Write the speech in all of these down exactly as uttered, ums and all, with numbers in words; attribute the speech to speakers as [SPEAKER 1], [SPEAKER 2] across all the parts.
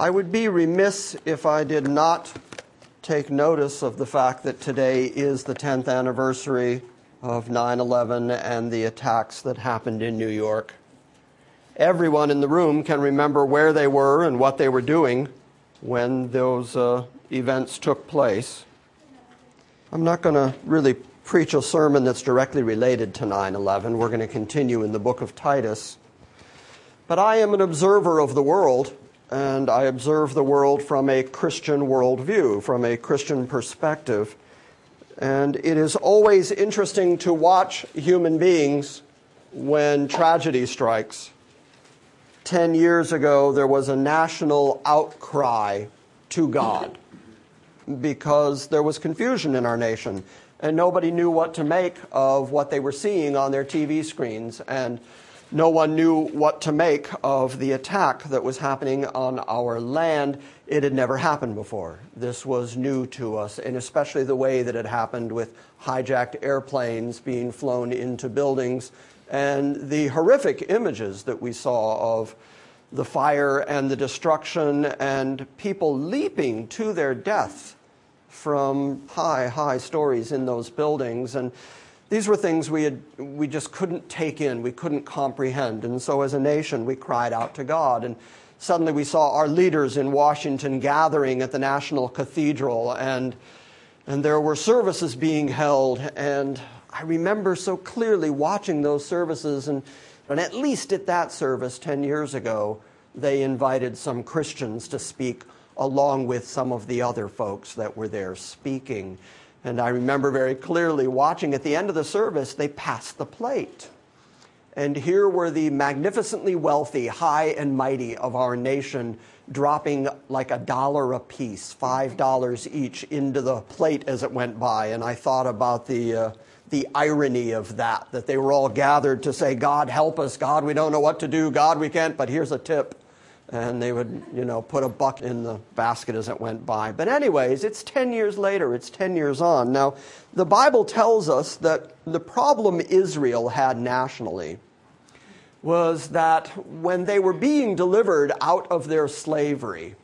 [SPEAKER 1] I would be remiss if I did not take notice of the fact that today is the tenth anniversary of nine eleven and the attacks that happened in New York. Everyone in the room can remember where they were and what they were doing when those uh, events took place. I'm not going to really preach a sermon that's directly related to nine eleven. We're going to continue in the book of Titus. But I am an observer of the world, and I observe the world from a Christian worldview, from a Christian perspective. And it is always interesting to watch human beings when tragedy strikes. Ten years ago, there was a national outcry to God because there was confusion in our nation, and nobody knew what to make of what they were seeing on their T V screens, and no one knew what to make of the attack that was happening on our land. It had never happened before. This was new to us, and especially the way that it happened with hijacked airplanes being flown into buildings and the horrific images that we saw of the fire and the destruction and people leaping to their death from high, high stories in those buildings. And these were things we had, we just couldn't take in, we couldn't comprehend. And so as a nation, we cried out to God. And suddenly we saw our leaders in Washington gathering at the National Cathedral, and, and there were services being held. And I remember so clearly watching those services, and, and at least at that service ten years ago, they invited some Christians to speak along with some of the other folks that were there speaking. And I remember very clearly watching at the end of the service, they passed the plate. And here were the magnificently wealthy, high and mighty of our nation dropping like a dollar a piece, five dollars each, into the plate as it went by. And I thought about the uh, the irony of that, that they were all gathered to say, God, help us. God, we don't know what to do. God, we can't, but here's a tip. And they would, you know, put a buck in the basket as it went by. But anyways, it's ten years later. It's ten years on. Now, the Bible tells us that the problem Israel had nationally was that when they were being delivered out of their slavery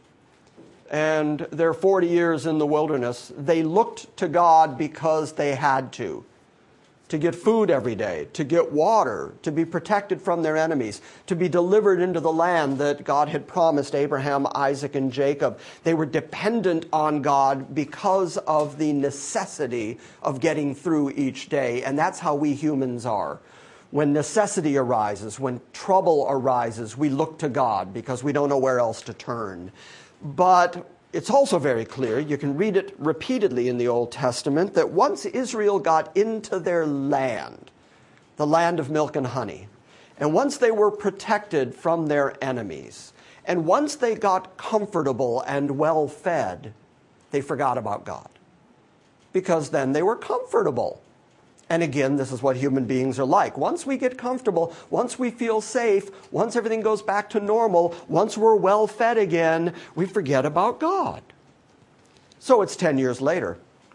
[SPEAKER 1] and their forty years in the wilderness, they looked to God because they had to. To get food every day, to get water, to be protected from their enemies, to be delivered into the land that God had promised Abraham, Isaac, and Jacob. They were dependent on God because of the necessity of getting through each day. And that's how we humans are. When necessity arises, when trouble arises, we look to God because we don't know where else to turn. But it's also very clear, you can read it repeatedly in the Old Testament, that once Israel got into their land, the land of milk and honey, and once they were protected from their enemies, and once they got comfortable and well fed, they forgot about God. Because then they were comfortable. And again, this is what human beings are like. Once we get comfortable, once we feel safe, once everything goes back to normal, once we're well fed again, we forget about God. So it's ten years later.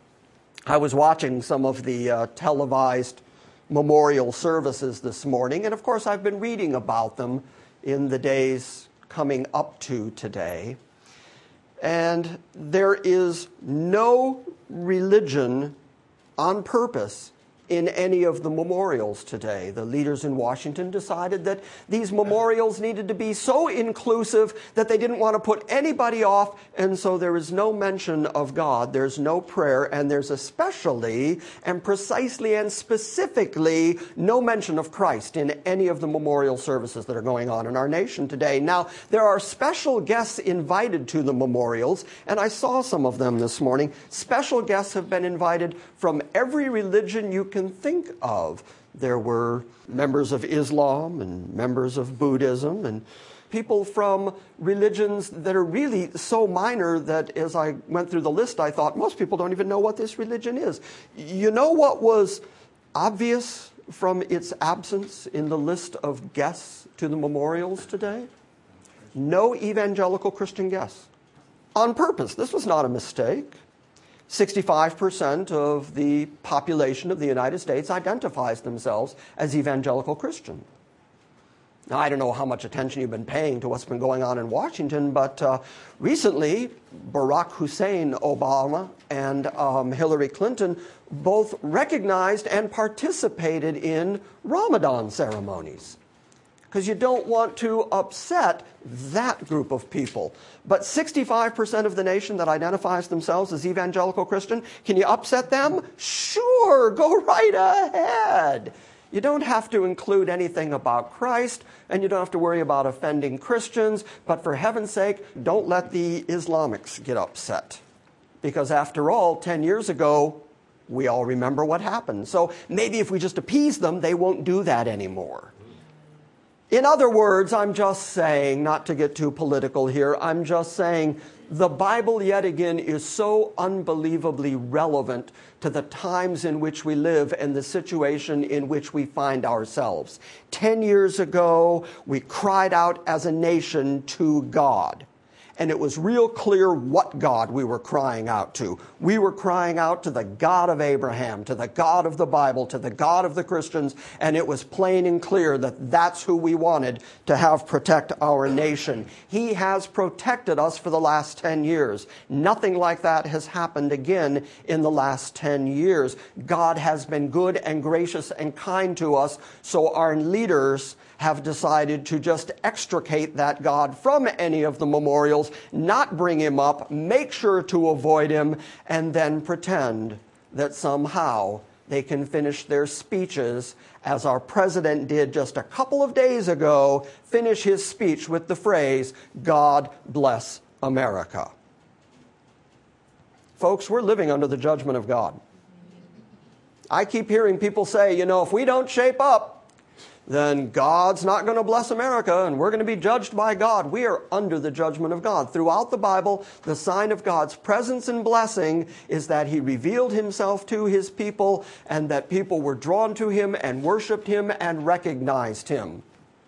[SPEAKER 1] I was watching some of the uh, televised memorial services this morning, and of course I've been reading about them in the days coming up to today. And there is no religion on purpose in any of the memorials today. The leaders in Washington decided that these memorials needed to be so inclusive that they didn't want to put anybody off, and so there is no mention of God, there's no prayer, and there's especially and precisely and specifically no mention of Christ in any of the memorial services that are going on in our nation today. Now, there are special guests invited to the memorials, and I saw some of them this morning. Special guests have been invited from every religion you can think of. There were members of Islam and members of Buddhism and people from religions that are really so minor that as I went through the list, I thought most people don't even know what this religion is. You know what was obvious from its absence in the list of guests to the memorials today? No evangelical Christian guests. On purpose. This was not a mistake. sixty-five percent of the population of the United States identifies themselves as evangelical Christian. Now, I don't know how much attention you've been paying to what's been going on in Washington, but uh, recently, Barack Hussein Obama and um, Hillary Clinton both recognized and participated in Ramadan ceremonies, because you don't want to upset that group of people. But sixty-five percent of the nation that identifies themselves as evangelical Christian, can you upset them? Sure, go right ahead. You don't have to include anything about Christ, and you don't have to worry about offending Christians, but for heaven's sake, don't let the Islamics get upset. Because after all, ten years ago, we all remember what happened. So maybe if we just appease them, they won't do that anymore. In other words, I'm just saying, not to get too political here, I'm just saying the Bible yet again is so unbelievably relevant to the times in which we live and the situation in which we find ourselves. Ten years ago, we cried out as a nation to God. And it was real clear what God we were crying out to. We were crying out to the God of Abraham, to the God of the Bible, to the God of the Christians, and it was plain and clear that that's who we wanted to have protect our nation. He has protected us for the last ten years. Nothing like that has happened again in the last ten years. God has been good and gracious and kind to us, so our leaders have decided to just extricate that God from any of the memorials, not bring him up, make sure to avoid him, and then pretend that somehow they can finish their speeches, as our president did just a couple of days ago, finish his speech with the phrase, "God bless America." Folks, we're living under the judgment of God. I keep hearing people say, you know, if we don't shape up, then God's not going to bless America and we're going to be judged by God. We are under the judgment of God. Throughout the Bible, the sign of God's presence and blessing is that he revealed himself to his people and that people were drawn to him and worshiped him and recognized him.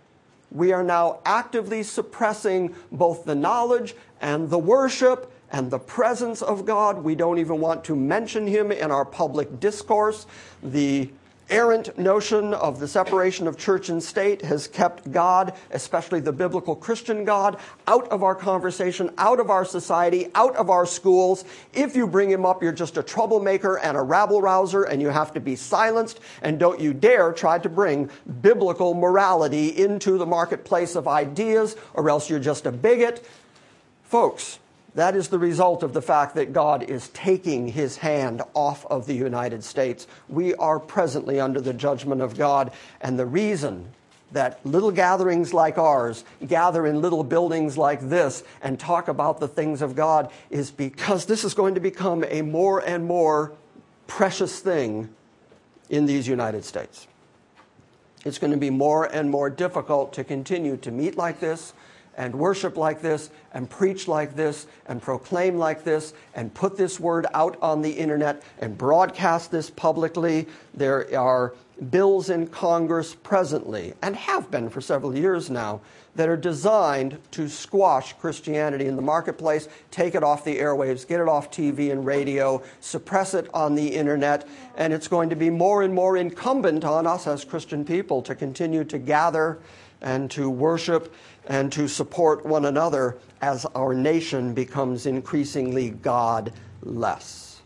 [SPEAKER 1] We are now actively suppressing both the knowledge and the worship and the presence of God. We don't even want to mention him in our public discourse. The errant notion of the separation of church and state has kept God, especially the biblical Christian God, out of our conversation, out of our society, out of our schools. If you bring him up, you're just a troublemaker and a rabble-rouser, and you have to be silenced. And don't you dare try to bring biblical morality into the marketplace of ideas, or else you're just a bigot. Folks, that is the result of the fact that God is taking his hand off of the United States. We are presently under the judgment of God. And the reason that little gatherings like ours gather in little buildings like this and talk about the things of God is because this is going to become a more and more precious thing in these United States. It's going to be more and more difficult to continue to meet like this, and worship like this, and preach like this, and proclaim like this, and put this word out on the internet, and broadcast this publicly. There are bills in Congress presently, and have been for several years now, that are designed to squash Christianity in the marketplace, take it off the airwaves, get it off T V and radio, suppress it on the internet, and it's going to be more and more incumbent on us as Christian people to continue to gather and to worship and to support one another as our nation becomes increasingly godless.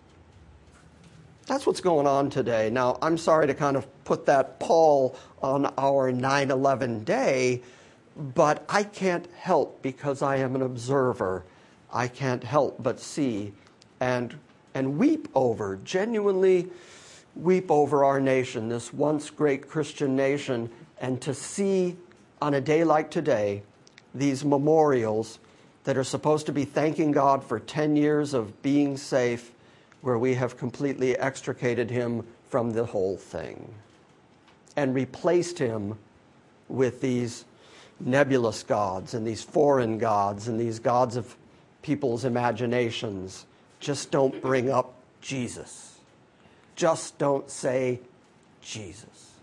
[SPEAKER 1] That's what's going on today. Now, I'm sorry to kind of put that pall on our nine eleven day, but I can't help, because I am an observer, I can't help but see and, and weep over, genuinely weep over our nation, this once great Christian nation, and to see on a day like today, these memorials that are supposed to be thanking God for ten years of being safe, where we have completely extricated him from the whole thing and replaced him with these nebulous gods and these foreign gods and these gods of people's imaginations. Just don't bring up Jesus. Just don't say Jesus.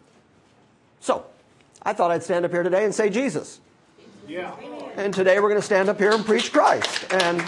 [SPEAKER 1] So, I thought I'd stand up here today and say Jesus. Yeah. And today we're going to stand up here and preach Christ. And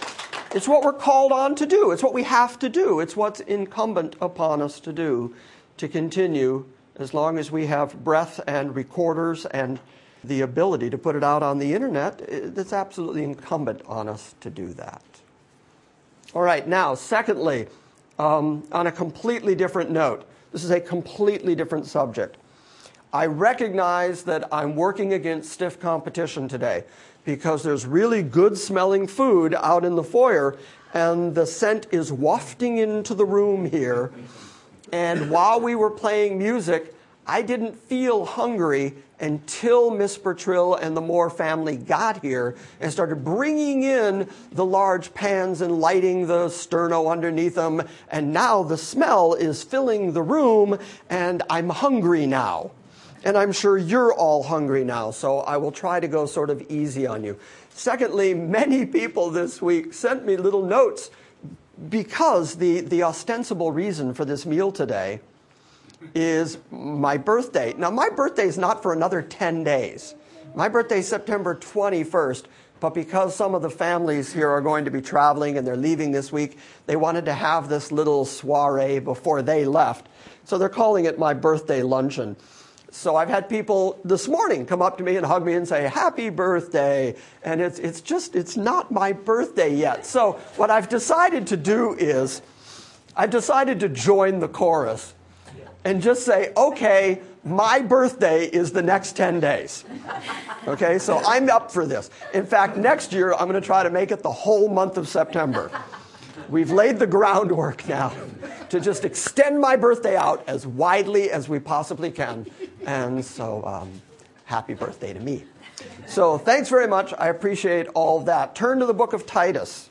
[SPEAKER 1] it's what we're called on to do. It's what we have to do. It's what's incumbent upon us to do. to continue as long as we have breath and recorders and the ability to put it out on the internet. It's absolutely incumbent on us to do that. All right, now, secondly, um, on a completely different note, this is a completely different subject. I recognize that I'm working against stiff competition today because there's really good smelling food out in the foyer and the scent is wafting into the room here. And while we were playing music, I didn't feel hungry until Miss Bertrill and the Moore family got here and started bringing in the large pans and lighting the sterno underneath them. And now the smell is filling the room, and I'm hungry now. And I'm sure you're all hungry now, so I will try to go sort of easy on you. Secondly, many people this week sent me little notes because the, the ostensible reason for this meal today is my birthday. Now, my birthday is not for another ten days. My birthday is September twenty-first, but because some of the families here are going to be traveling and they're leaving this week, they wanted to have this little soiree before they left. So they're calling it my birthday luncheon. So I've had people this morning come up to me and hug me and say, happy birthday. And it's, it's just, it's not my birthday yet. So what I've decided to do is, I've decided to join the chorus and just say, okay, my birthday is the next ten days. Okay, so I'm up for this. In fact, next year, I'm going to try to make it the whole month of September. We've laid the groundwork now to just extend my birthday out as widely as we possibly can. And so, um, happy birthday to me. So thanks very much. I appreciate all of that. Turn to the book of Titus.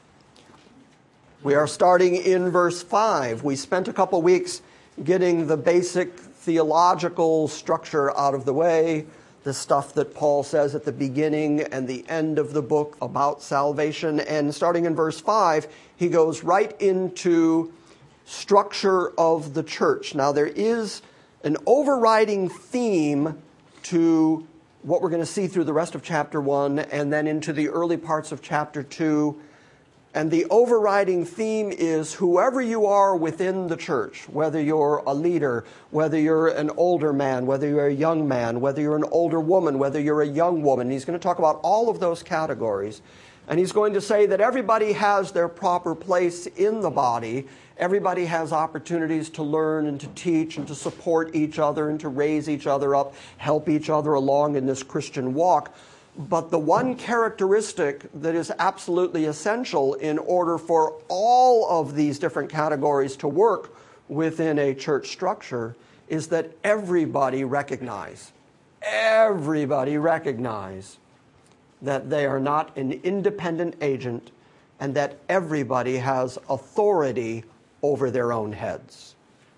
[SPEAKER 1] We are starting in verse five. We spent a couple weeks getting the basic theological structure out of the way, the stuff that Paul says at the beginning and the end of the book about salvation. And starting in verse five, he goes right into structure of the church. Now, there is an overriding theme to what we're going to see through the rest of chapter one and then into the early parts of chapter two. And the overriding theme is whoever you are within the church, whether you're a leader, whether you're an older man, whether you're a young man, whether you're an older woman, whether you're a young woman. He's going to talk about all of those categories. And he's going to say that everybody has their proper place in the body. Everybody has opportunities to learn and to teach and to support each other and to raise each other up, help each other along in this Christian walk. But the one characteristic that is absolutely essential in order for all of these different categories to work within a church structure is that everybody recognize, everybody recognize that they are not an independent agent and that everybody has authority over their own heads.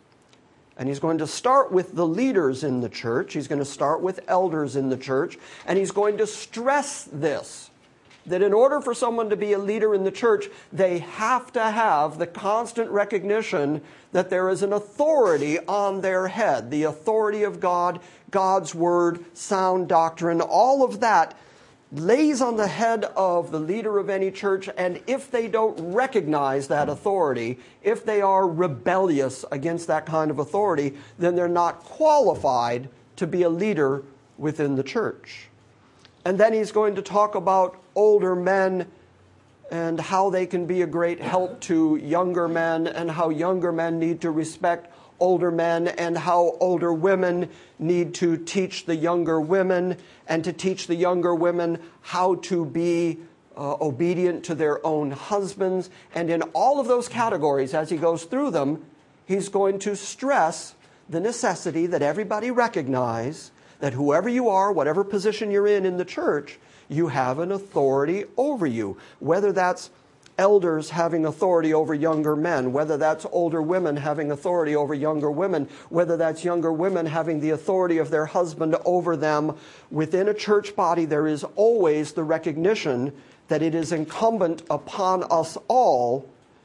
[SPEAKER 1] And he's going to start with the leaders in the church. He's going to start with elders in the church. And he's going to stress this, that in order for someone to be a leader in the church, they have to have the constant recognition that there is an authority on their head. The authority of God, God's word, sound doctrine, all of that lays on the head of the leader of any church, and if they don't recognize that authority, if they are rebellious against that kind of authority, then they're not qualified to be a leader within the church. And then he's going to talk about older men and how they can be a great help to younger men and how younger men need to respect older men and how older women need to teach the younger women and to teach the younger women how to be uh, obedient to their own husbands. And in all of those categories, as he goes through them, he's going to stress the necessity that everybody recognize that whoever you are, whatever position you're in in the church, you have an authority over you, whether that's elders having authority over younger men, whether that's older women having authority over younger women, whether that's younger women having the authority of their husband over them. Within a church body, there is always the recognition that it is incumbent upon us all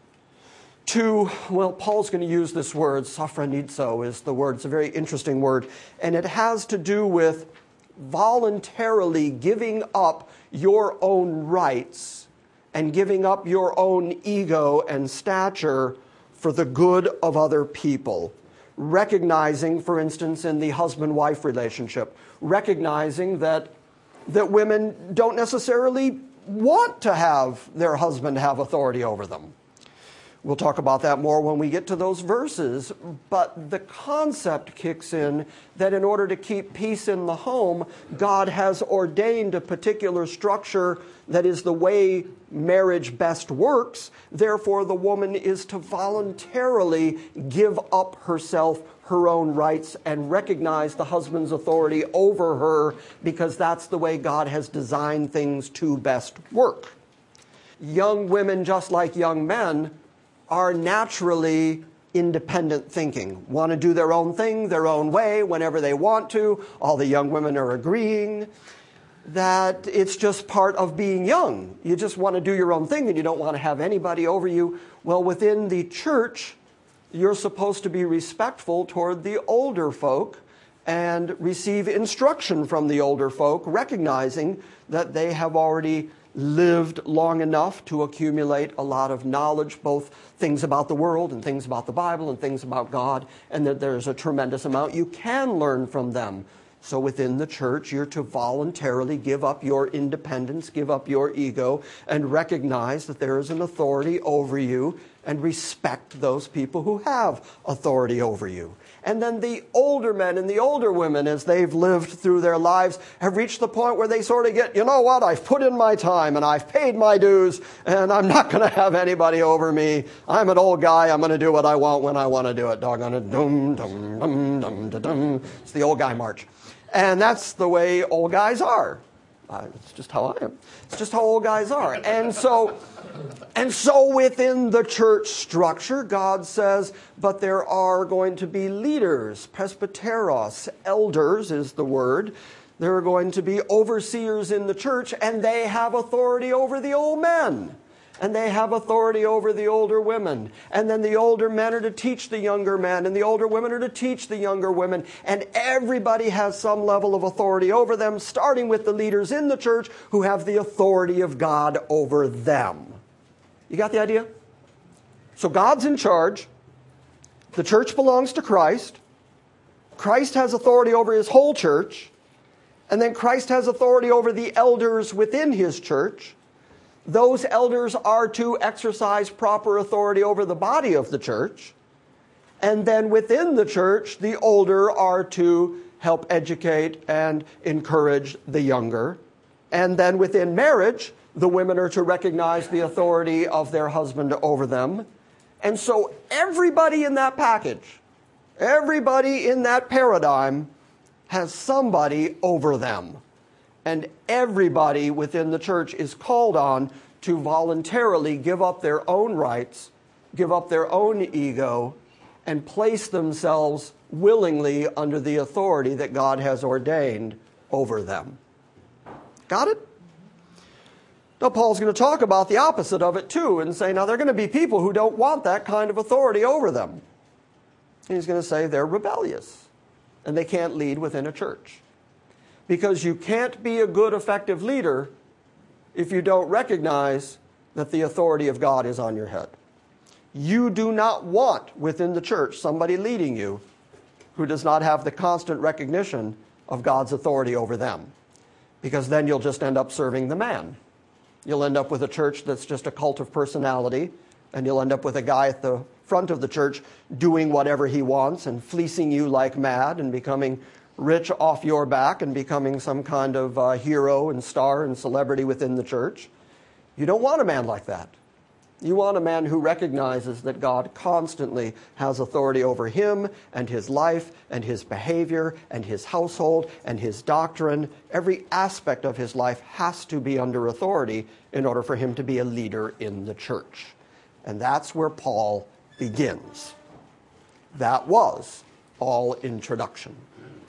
[SPEAKER 1] to, well, Paul's going to use this word, sophronizo is the word. It's a very interesting word. And it has to do with voluntarily giving up your own rights and giving up your own ego and stature for the good of other people. recognizing, for instance, in the husband-wife relationship, recognizing that, that women don't necessarily want to have their husband have authority over them. We'll talk about that more when we get to those verses, but the concept kicks in that in order to keep peace in the home, God has ordained a particular structure that is the way marriage best works. Therefore, the woman is to voluntarily give up herself, her own rights, and recognize the husband's authority over her, because that's the way God has designed things to best work. Young women, just like young men, are naturally independent thinking, want to do their own thing, their own way, whenever they want to. All the young women are agreeing that it's just part of being young. You just want to do your own thing and you don't want to have anybody over you. Well, within the church, you're supposed to be respectful toward the older folk and receive instruction from the older folk, recognizing that they have already lived long enough to accumulate a lot of knowledge, both things about the world and things about the Bible and things about God, and that there's a tremendous amount you can learn from them. So within the church, you're to voluntarily give up your independence, give up your ego, and recognize that there is an authority over you, and respect those people who have authority over you. And then the older men and the older women, as they've lived through their lives, have reached the point where they sort of get, you know what, I've put in my time and I've paid my dues and I'm not going to have anybody over me. I'm an old guy. I'm going to do what I want when I want to do it. Doggone it. Dum, dum, dum, dum, dum, dum. It's the old guy march. And that's the way old guys are. Uh, it's just how I am. It's just how old guys are. And so, and so within the church structure, God says, but there are going to be leaders, presbyteros, elders is the word. There are going to be overseers in the church, and they have authority over the old men. And they have authority over the older women. And then the older men are to teach the younger men, and the older women are to teach the younger women. And everybody has some level of authority over them, starting with the leaders in the church who have the authority of God over them. You got the idea? So God's in charge. The church belongs to Christ. Christ has authority over his whole church. And then Christ has authority over the elders within his church. Those elders are to exercise proper authority over the body of the church. And then within the church, the older are to help educate and encourage the younger. And then within marriage, the women are to recognize the authority of their husband over them. And so everybody in that package, everybody in that paradigm has somebody over them. And everybody within the church is called on to voluntarily give up their own rights, give up their own ego, and place themselves willingly under the authority that God has ordained over them. Got it? Now, Paul's going to talk about the opposite of it, too, and say, now, there are going to be people who don't want that kind of authority over them. And he's going to say they're rebellious, and they can't lead within a church. Because you can't be a good, effective leader if you don't recognize that the authority of God is on your head. You do not want within the church somebody leading you who does not have the constant recognition of God's authority over them. Because then you'll just end up serving the man. You'll end up with a church that's just a cult of personality, and you'll end up with a guy at the front of the church doing whatever he wants and fleecing you like mad and becoming rich off your back and becoming some kind of uh, hero and star and celebrity within the church. You don't want a man like that. You want a man who recognizes that God constantly has authority over him and his life and his behavior and his household and his doctrine. Every aspect of his life has to be under authority in order for him to be a leader in the church. And that's where Paul begins. That was all introduction.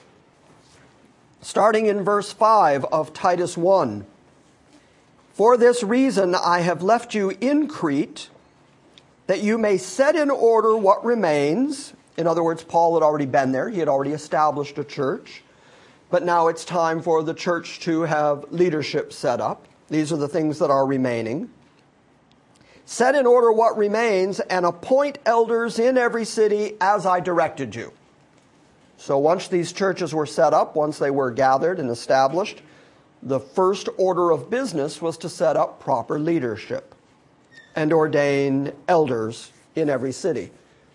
[SPEAKER 1] Starting in verse five of Titus one. For this reason I have left you in Crete, that you may set in order what remains. In other words, Paul had already been there. He had already established a church. But now it's time for the church to have leadership set up. These are the things that are remaining. Set in order what remains and appoint elders in every city as I directed you. So once these churches were set up, once they were gathered and established, the first order of business was to set up proper leadership and ordain elders in every city.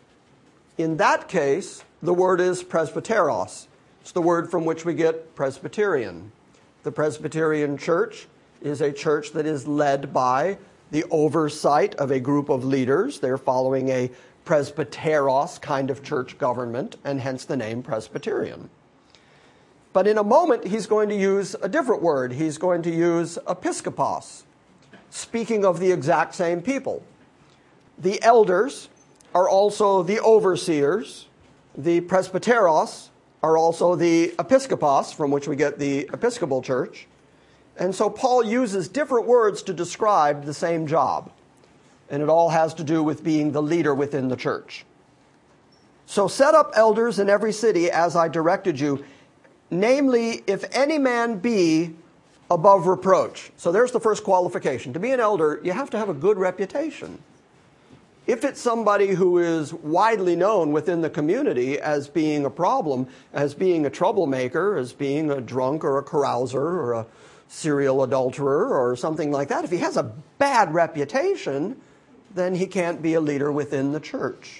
[SPEAKER 1] In that case, the word is presbyteros. It's the word from which we get Presbyterian. The Presbyterian church is a church that is led by the oversight of a group of leaders. They're following a presbyteros kind of church government, and hence the name Presbyterian. But in a moment, he's going to use a different word. He's going to use episkopos, speaking of the exact same people. The elders are also the overseers. The presbyteros are also the episkopos, from which we get the Episcopal Church. And so Paul uses different words to describe the same job. And it all has to do with being the leader within the church. So set up elders in every city as I directed you, namely, if any man be above reproach. So there's the first qualification. To be an elder, you have to have a good reputation. If it's somebody who is widely known within the community as being a problem, as being a troublemaker, as being a drunk or a carouser or a serial adulterer or something like that, if he has a bad reputation, then he can't be a leader within the church.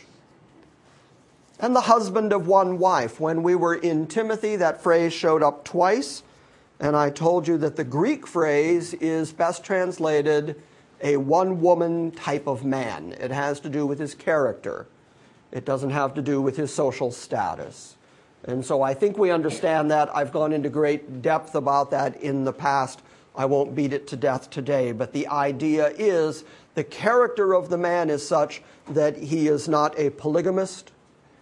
[SPEAKER 1] And the husband of one wife. When we were in Timothy, that phrase showed up twice, and I told you that the Greek phrase is best translated a one-woman type of man. It has to do with his character. It doesn't have to do with his social status. And so I think we understand that. I've gone into great depth about that in the past. I won't beat it to death today. But the idea is the character of the man is such that he is not a polygamist.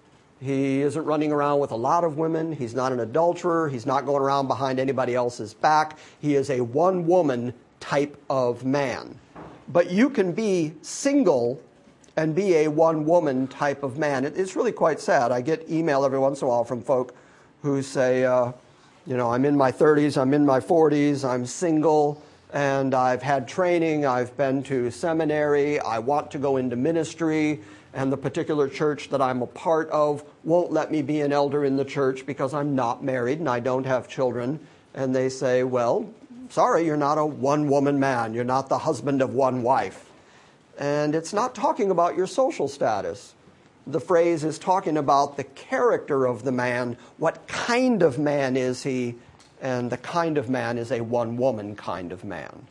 [SPEAKER 1] He isn't running around with a lot of women. He's not an adulterer. He's not going around behind anybody else's back. He is a one-woman type of man. But you can be single and be a one-woman type of man. It, it's really quite sad. I get email every once in a while from folk who say, uh, you know, I'm in my thirties, I'm in my forties, I'm single, and I've had training, I've been to seminary, I want to go into ministry, and the particular church that I'm a part of won't let me be an elder in the church because I'm not married and I don't have children. And they say, well, sorry, you're not a one-woman man. You're not the husband of one wife. And it's not talking about your social status. The phrase is talking about the character of the man. What kind of man is he? And the kind of man is a one-woman kind of man.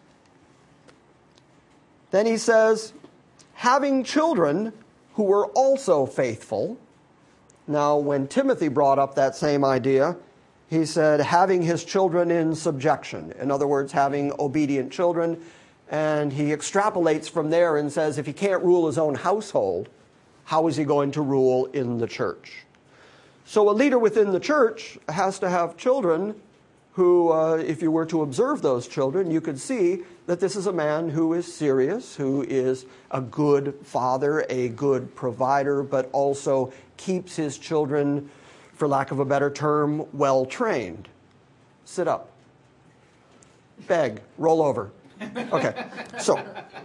[SPEAKER 1] Then he says, having children who were also faithful. Now, when Timothy brought up that same idea, he said having his children in subjection. In other words, having obedient children. And he extrapolates from there and says if he can't rule his own household, how is he going to rule in the church? So a leader within the church has to have children who, uh, if you were to observe those children, you could see that this is a man who is serious, who is a good father, a good provider, but also keeps his children, for lack of a better term, well trained. Sit up. Beg. Roll over. Okay. So,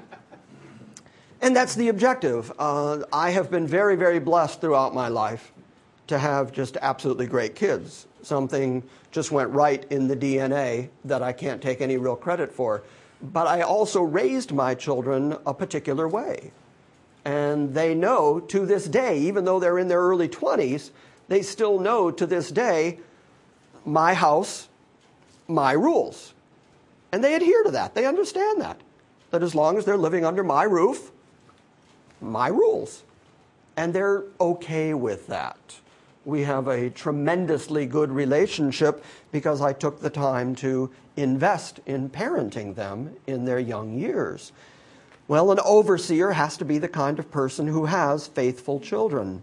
[SPEAKER 1] and that's the objective. Uh, I have been very, very blessed throughout my life to have just absolutely great kids. Something just went right in the D N A that I can't take any real credit for. But I also raised my children a particular way. And they know to this day, even though they're in their early twenties, they still know to this day, my house, my rules. And they adhere to that. They understand that. That as long as they're living under my roof, my rules. And they're okay with that. We have a tremendously good relationship because I took the time to invest in parenting them in their young years. Well, an overseer has to be the kind of person who has faithful children.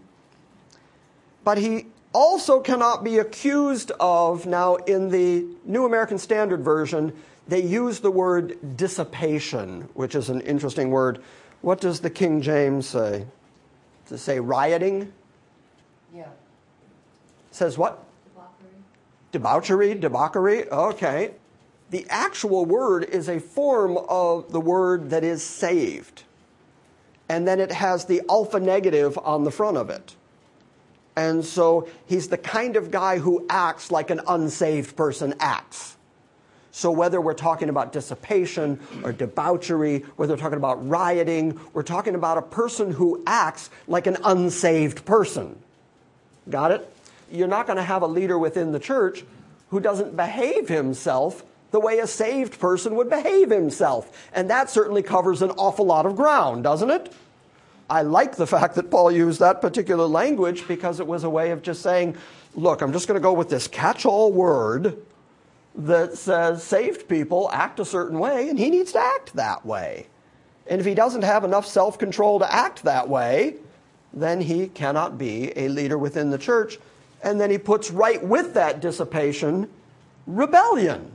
[SPEAKER 1] But he also cannot be accused of, now in the New American Standard Version, they use the word dissipation, which is an interesting word. What does the King James say? Does it say rioting?
[SPEAKER 2] Yeah.
[SPEAKER 1] Says what?
[SPEAKER 2] Debauchery.
[SPEAKER 1] Debauchery, debauchery, okay. The actual word is a form of the word that is saved. and then it has the alpha negative on the front of it. And so he's the kind of guy who acts like an unsaved person acts. So whether we're talking about dissipation or debauchery, whether we're talking about rioting, we're talking about a person who acts like an unsaved person. Got it? You're not going to have a leader within the church who doesn't behave himself the way a saved person would behave himself. And that certainly covers an awful lot of ground, doesn't it? I like the fact that Paul used that particular language because it was a way of just saying, look, I'm just going to go with this catch-all word that says saved people act a certain way, and he needs to act that way. And if he doesn't have enough self-control to act that way, then he cannot be a leader within the church. And then he puts right with that dissipation, rebellion.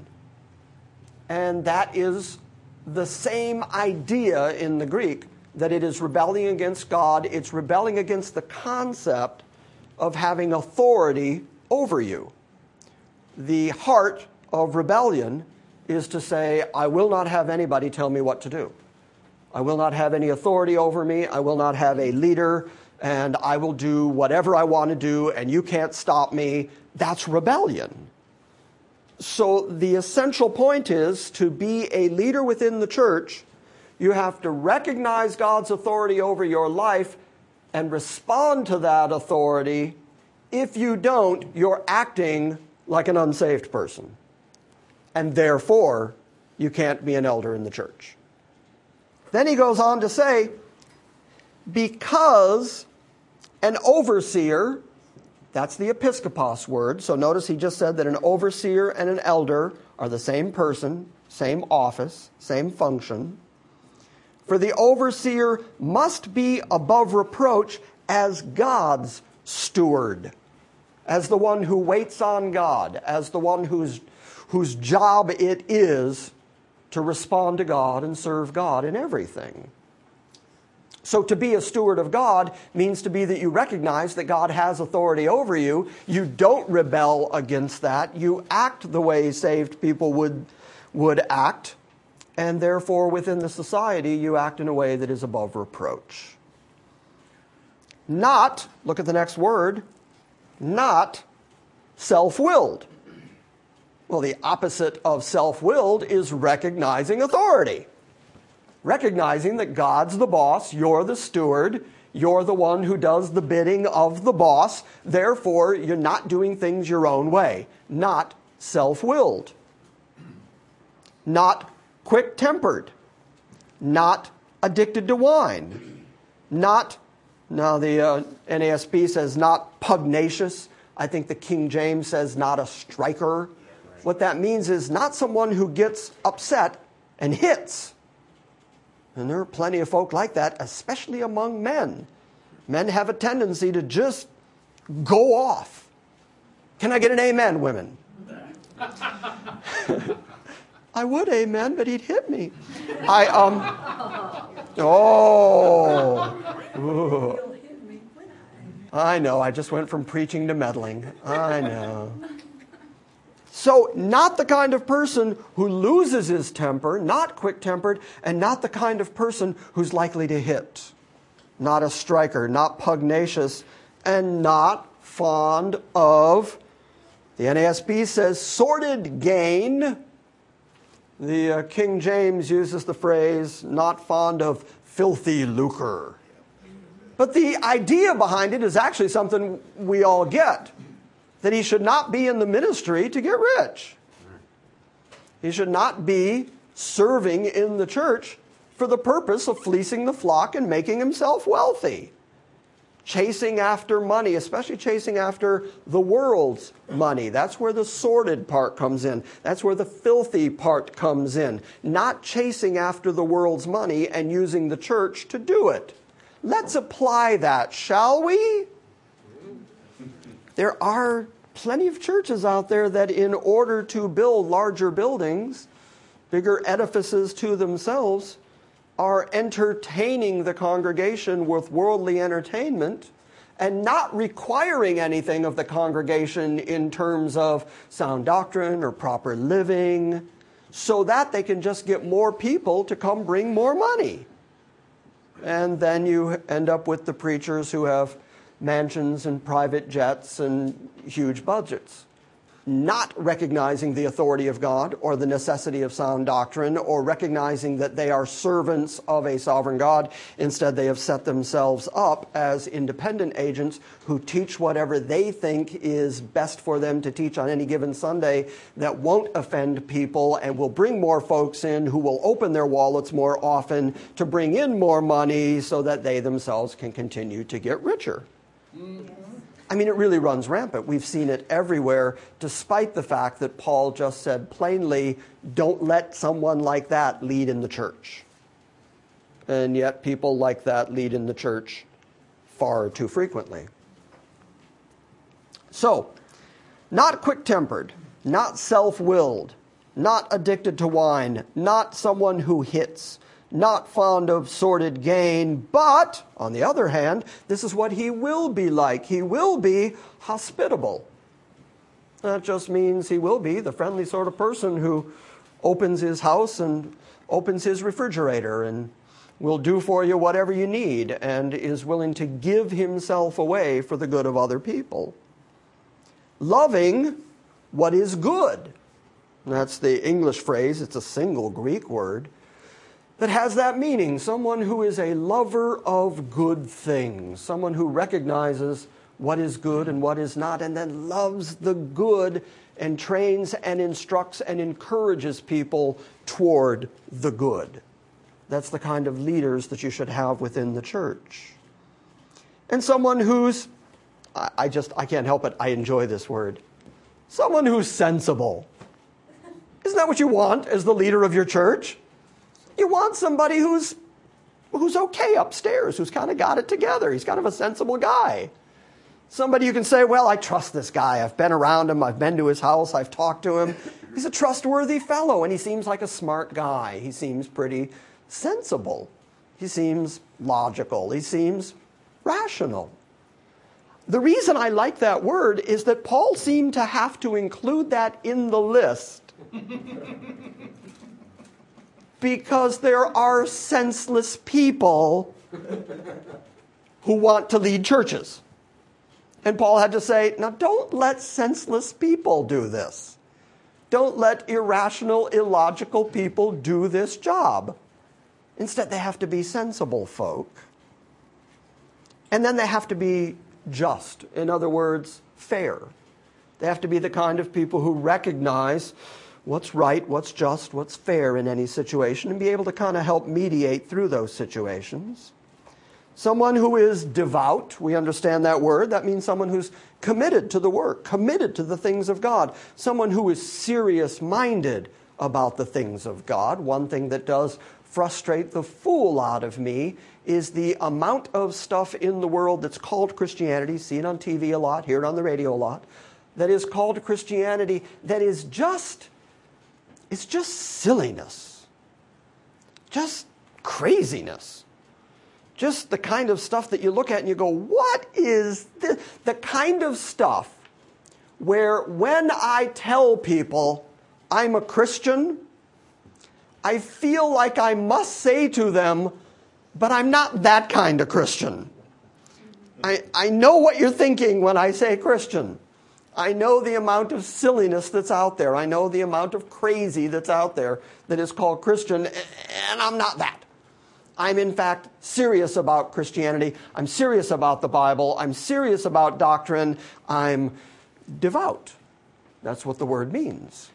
[SPEAKER 1] And that is the same idea in the Greek, that it is rebelling against God. It's rebelling against the concept of having authority over you. The heart of rebellion is to say, I will not have anybody tell me what to do. I will not have any authority over me. I will not have a leader, and I will do whatever I want to do, and you can't stop me. That's rebellion. So the essential point is, to be a leader within the church, you have to recognize God's authority over your life and respond to that authority. If you don't, you're acting like an unsaved person. And therefore, you can't be an elder in the church. Then he goes on to say, because an overseer, that's the episkopos word. So notice he just said that an overseer and an elder are the same person, same office, same function. For the overseer must be above reproach as God's steward, as the one who waits on God, as the one whose, whose job it is to respond to God and serve God in everything. So to be a steward of God means to be that you recognize that God has authority over you. You don't rebel against that. You act the way saved people would, would act. And therefore, within the society, you act in a way that is above reproach. Not, look at the next word, not self-willed. Well, the opposite of self-willed is recognizing authority. Recognizing that God's the boss, you're the steward, you're the one who does the bidding of the boss. Therefore, you're not doing things your own way. Not self-willed. Not quick-tempered, not addicted to wine, not, now the uh, N A S B says not pugnacious. I think the King James says not a striker. What that means is not someone who gets upset and hits. And there are plenty of folk like that, especially among men. Men have a tendency to just go off. Can I get an amen, women? I would amen, but he'd hit me. I, um, oh. Ooh. I know, I just went from preaching to meddling. I know. So, not the kind of person who loses his temper, not quick-tempered, and not the kind of person who's likely to hit. Not a striker, not pugnacious, and not fond of, the N A S B says, sordid gain. The uh, King James uses the phrase, not fond of filthy lucre. But the idea behind it is actually something we all get. That he should not be in the ministry to get rich. He should not be serving in the church for the purpose of fleecing the flock and making himself wealthy. Chasing after money, especially chasing after the world's money. That's where the sordid part comes in. That's where the filthy part comes in. Not chasing after the world's money and using the church to do it. Let's apply that, shall we? There are plenty of churches out there that in order to build larger buildings, bigger edifices to themselves, are entertaining the congregation with worldly entertainment and not requiring anything of the congregation in terms of sound doctrine or proper living, so that they can just get more people to come bring more money. And then you end up with the preachers who have mansions and private jets and huge budgets, not recognizing the authority of God or the necessity of sound doctrine or recognizing that they are servants of a sovereign God. Instead, they have set themselves up as independent agents who teach whatever they think is best for them to teach on any given Sunday that won't offend people and will bring more folks in who will open their wallets more often to bring in more money so that they themselves can continue to get richer. Mm-hmm. I mean, it really runs rampant. We've seen it everywhere, despite the fact that Paul just said plainly, don't let someone like that lead in the church. And yet people like that lead in the church far too frequently. So, not quick-tempered, not self-willed, not addicted to wine, not someone who hits, not fond of sordid gain, but, on the other hand, this is what he will be like. He will be hospitable. That just means he will be the friendly sort of person who opens his house and opens his refrigerator and will do for you whatever you need and is willing to give himself away for the good of other people. Loving what is good. That's the English phrase. It's a single Greek word that has that meaning. Someone who is a lover of good things. Someone who recognizes what is good and what is not, and then loves the good and trains and instructs and encourages people toward the good. That's the kind of leaders that you should have within the church. And someone who's, I, I just, I can't help it, I enjoy this word. Someone who's sensible. Isn't that what you want as the leader of your church? You want somebody who's who's okay upstairs, who's kind of got it together. He's kind of a sensible guy. Somebody you can say, well, I trust this guy. I've been around him. I've been to his house. I've talked to him. He's a trustworthy fellow, and he seems like a smart guy. He seems pretty sensible. He seems logical. He seems rational. The reason I like that word is that Paul seemed to have to include that in the list because there are senseless people who want to lead churches. And Paul had to say, now don't let senseless people do this. Don't let irrational, illogical people do this job. Instead, they have to be sensible folk. And then they have to be just. In other words, fair. They have to be the kind of people who recognize what's right, what's just, what's fair in any situation, and be able to kind of help mediate through those situations. Someone who is devout, we understand that word. That means someone who's committed to the work, committed to the things of God. Someone who is serious-minded about the things of God. One thing that does frustrate the fool out of me is the amount of stuff in the world that's called Christianity, see it on T V a lot, hear it on the radio a lot, that is called Christianity, that is just, it's just silliness. Just craziness. Just the kind of stuff that you look at and you go, what is this? The kind of stuff where when I tell people I'm a Christian, I feel like I must say to them, but I'm not that kind of Christian. I, I know what you're thinking when I say Christian. I know the amount of silliness that's out there. I know the amount of crazy that's out there that is called Christian, and I'm not that. I'm, in fact, serious about Christianity. I'm serious about the Bible. I'm serious about doctrine. I'm devout. That's what the word means.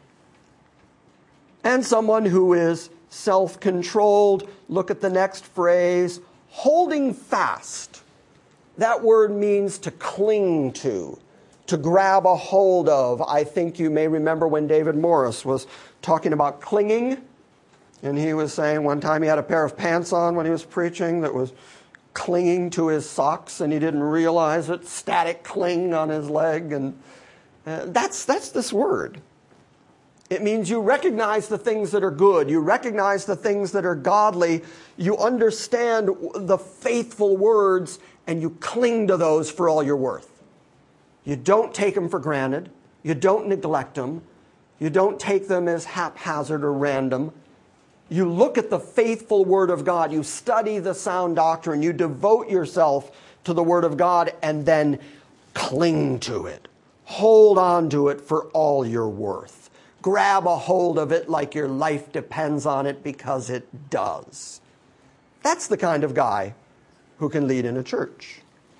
[SPEAKER 1] And someone who is self-controlled. Look at the next phrase, holding fast. That word means to cling to, to grab a hold of. I think you may remember when David Morris was talking about clinging. And he was saying one time he had a pair of pants on when he was preaching that was clinging to his socks and he didn't realize it. Static cling on his leg. And uh, that's, that's this word. It means you recognize the things that are good. You recognize the things that are godly. You understand the faithful words and you cling to those for all you're worth. You don't take them for granted. You don't neglect them. You don't take them as haphazard or random. You look at the faithful Word of God. You study the sound doctrine. You devote yourself to the Word of God and then cling to it. Hold on to it for all you're worth. Grab a hold of it like your life depends on it, because it does. That's the kind of guy who can lead in a church.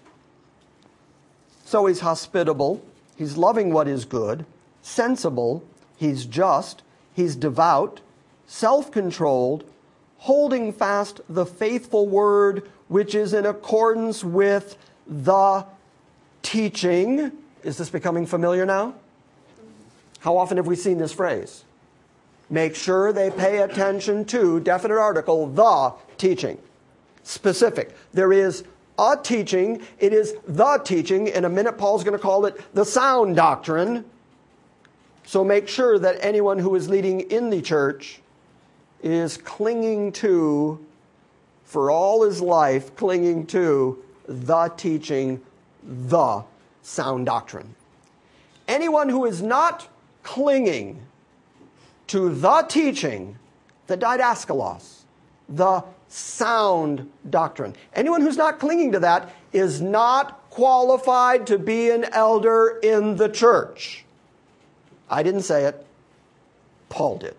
[SPEAKER 1] So he's hospitable, he's loving what is good, sensible, he's just, he's devout, self-controlled, holding fast the faithful word which is in accordance with the teaching. Is this becoming familiar now? How often have we seen this phrase? Make sure they pay attention to, definite article, the teaching. Specific. There is a teaching. It is the teaching. In a minute, Paul's going to call it the sound doctrine. So make sure that anyone who is leading in the church is clinging to, for all his life, clinging to the teaching, the sound doctrine. Anyone who is not clinging to the teaching, the didaskalos, the sound doctrine. Anyone who's not clinging to that is not qualified to be an elder in the church. I didn't say it. Paul did.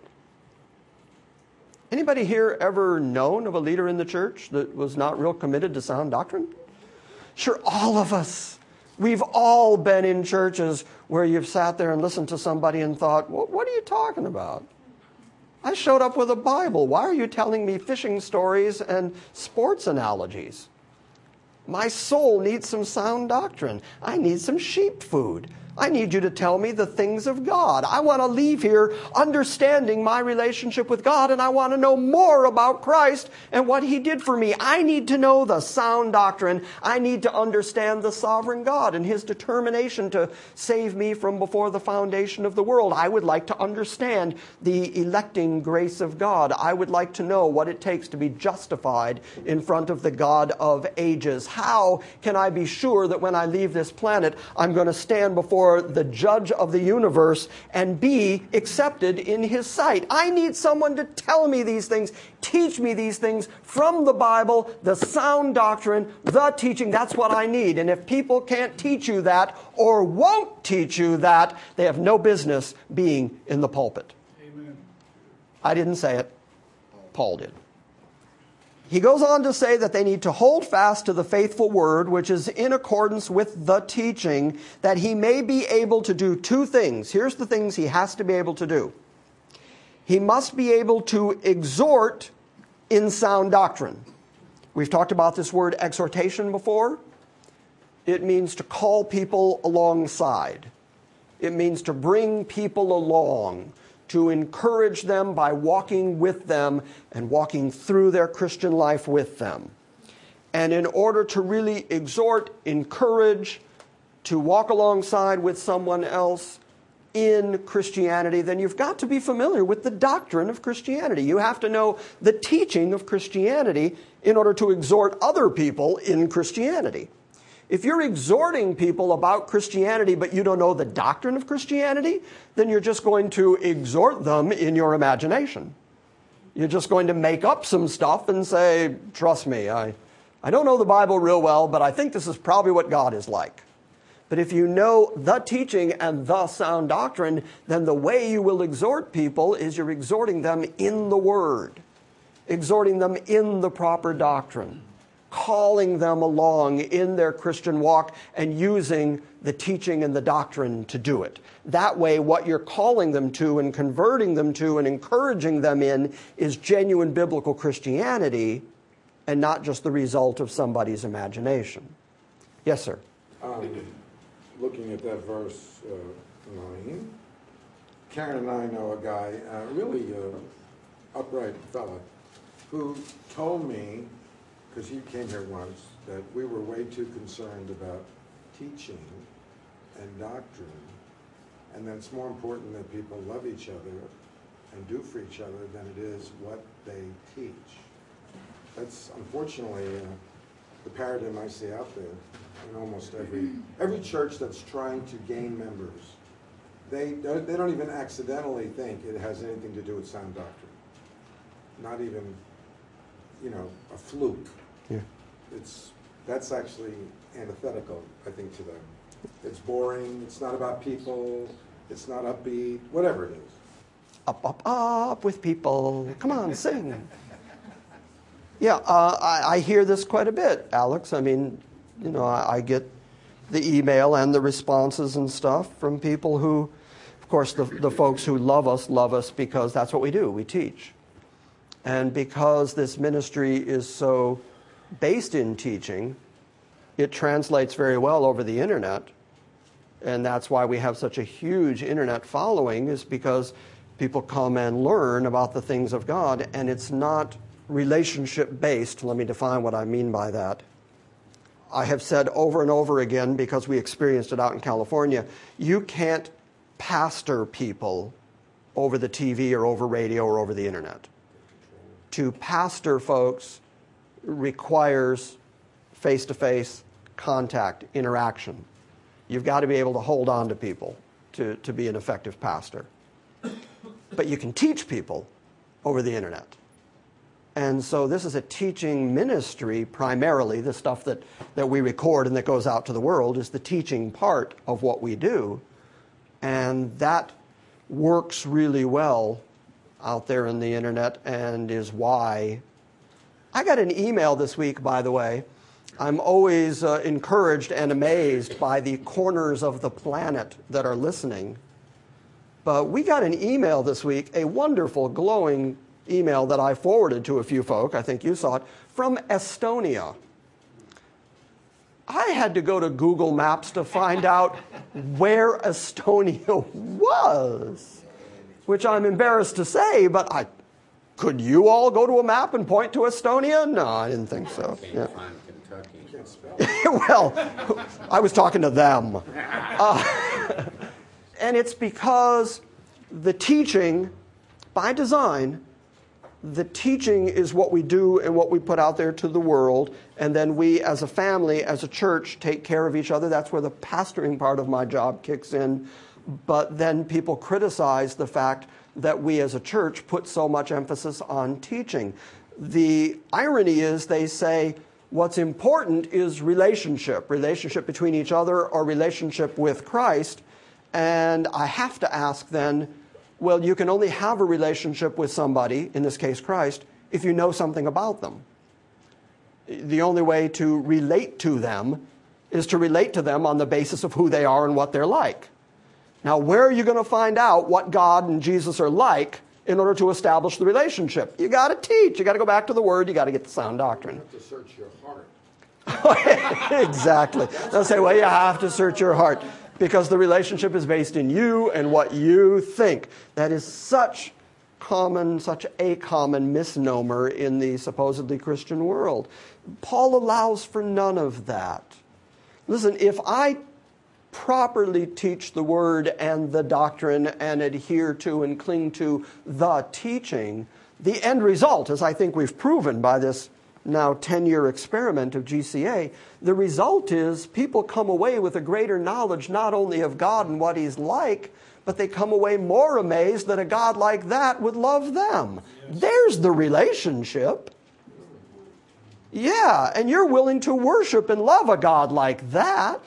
[SPEAKER 1] Anybody here ever known of a leader in the church that was not real committed to sound doctrine? Sure, all of us. We've all been in churches where you've sat there and listened to somebody and thought, well, what are you talking about? I showed up with a Bible. Why are you telling me fishing stories and sports analogies? My soul needs some sound doctrine. I need some sheep food. I need you to tell me the things of God. I want to leave here understanding my relationship with God, and I want to know more about Christ and what He did for me. I need to know the sound doctrine. I need to understand the sovereign God and His determination to save me from before the foundation of the world. I would like to understand the electing grace of God. I would like to know what it takes to be justified in front of the God of ages. How can I be sure that when I leave this planet, I'm going to stand before the judge of the universe and be accepted in His sight? I need someone to tell me these things, teach me these things from the Bible, the sound doctrine, the teaching. That's what I need. And if people can't teach you that or won't teach you that, they have no business being in the pulpit.
[SPEAKER 3] Amen.
[SPEAKER 1] I didn't say it. Paul did. He goes on to say that they need to hold fast to the faithful word, which is in accordance with the teaching, that he may be able to do two things. Here's the things he has to be able to do. He must be able to exhort in sound doctrine. We've talked about this word exhortation before. It means to call people alongside. It means to bring people along, to encourage them by walking with them and walking through their Christian life with them. And in order to really exhort, encourage, to walk alongside with someone else in Christianity, then you've got to be familiar with the doctrine of Christianity. You have to know the teaching of Christianity in order to exhort other people in Christianity. If you're exhorting people about Christianity, but you don't know the doctrine of Christianity, then you're just going to exhort them in your imagination. You're just going to make up some stuff and say, trust me, I, I don't know the Bible real well, but I think this is probably what God is like. But if you know the teaching and the sound doctrine, then the way you will exhort people is you're exhorting them in the Word, exhorting them in the proper doctrine, calling them along in their Christian walk and using the teaching and the doctrine to do it. That way, what you're calling them to and converting them to and encouraging them in is genuine biblical Christianity and not just the result of somebody's imagination. Yes, sir?
[SPEAKER 3] Um, looking at that verse uh, nine, Karen and I know a guy, a really uh, upright fella, who told me, because he came here once, that we were way too concerned about teaching and doctrine, and that it's more important that people love each other and do for each other than it is what they teach. That's unfortunately uh, the paradigm I see out there in almost every every church that's trying to gain members. They don't, they don't even accidentally think it has anything to do with sound doctrine. not even, you know, a fluke.
[SPEAKER 1] Yeah.
[SPEAKER 3] It's, that's actually antithetical, I think, to them. It's boring, it's not about people, it's not upbeat, whatever it is.
[SPEAKER 1] Up, up, up with people. Come on, sing. Yeah, uh, I, I hear this quite a bit, Alex. I mean, you know, I, I get the email and the responses and stuff from people who, of course, the, the folks who love us, love us because that's what we do, we teach. And because this ministry is so based in teaching, it translates very well over the internet. And that's why we have such a huge internet following, is because people come and learn about the things of God, and it's not relationship-based. Let me define what I mean by that. I have said over and over again, because we experienced it out in California, you can't pastor people over the T V or over radio or over the internet. To pastor folks requires face-to-face contact, interaction. You've got to be able to hold on to people to, to be an effective pastor. But you can teach people over the internet. And so this is a teaching ministry primarily. The stuff that, that we record and that goes out to the world is the teaching part of what we do. And that works really well out there in the internet, and is why I got an email this week, by the way. I'm always uh, encouraged and amazed by the corners of the planet that are listening. But we got an email this week, a wonderful, glowing email that I forwarded to a few folk, I think you saw it, from Estonia. I had to go to Google Maps to find out where Estonia was, which I'm embarrassed to say, but I could you all go to a map and point to Estonia? No, I didn't think so. Yeah. Well, I was talking to them. Uh, and it's because the teaching, by design, the teaching is what we do and what we put out there to the world, and then we as a family, as a church, take care of each other. That's where the pastoring part of my job kicks in. But then people criticize the fact that we as a church put so much emphasis on teaching. The irony is they say what's important is relationship, relationship between each other or relationship with Christ. And I have to ask then, well, you can only have a relationship with somebody, in this case Christ, if you know something about them. The only way to relate to them is to relate to them on the basis of who they are and what they're like. Now, where are you going to find out what God and Jesus are like in order to establish the relationship? You got to teach. You got to go back to the Word. You got to get the sound doctrine.
[SPEAKER 3] You have to search your heart.
[SPEAKER 1] Exactly. They'll say, well, you have to search your heart because the relationship is based in you and what you think. That is such common, such a common misnomer in the supposedly Christian world. Paul allows for none of that. Listen, if I properly teach the Word and the doctrine and adhere to and cling to the teaching, the end result, as I think we've proven by this now ten-year experiment of G C A, the result is people come away with a greater knowledge not only of God and what He's like, but they come away more amazed that a God like that would love them. Yes. There's the relationship. Yeah, and you're willing to worship and love a God like that.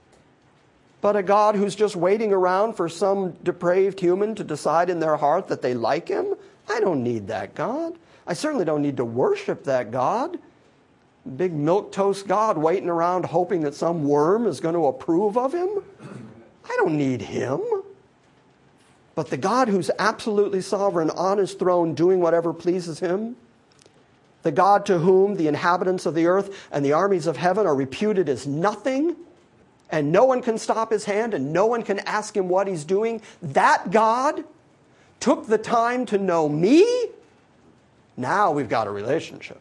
[SPEAKER 1] But a God who's just waiting around for some depraved human to decide in their heart that they like Him? I don't need that God. I certainly don't need to worship that God. Big milquetoast God waiting around hoping that some worm is going to approve of Him? I don't need Him. But the God who's absolutely sovereign on His throne doing whatever pleases Him, the God to whom the inhabitants of the earth and the armies of heaven are reputed as nothing, and no one can stop His hand, and no one can ask Him what He's doing, that God took the time to know me. Now we've got a relationship.